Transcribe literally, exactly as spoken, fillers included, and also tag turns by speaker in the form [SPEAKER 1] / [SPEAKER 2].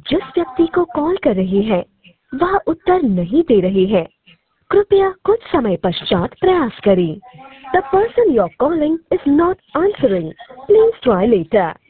[SPEAKER 1] जिस व्यक्ति को कॉल कर रही है वह उत्तर नहीं दे रही है। कृपया कुछ समय पश्चात प्रयास करें। The person you are calling is not answering. Please try letter.